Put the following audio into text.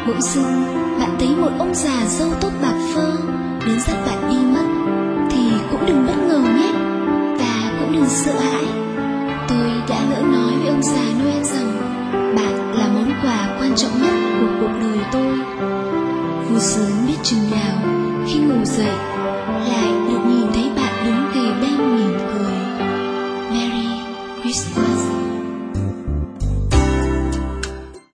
Bỗng dưng bạn thấy một ông già râu tóc bạc phơ đến dắt bạn đi mất, thì cũng đừng bất ngờ nhé, và cũng đừng sợ hãi. Tôi đã lỡ nói với ông già Noel rằng bạn là món quà quan trọng nhất của cuộc đời tôi. Vui sớm biết chừng nào, khi ngủ dậy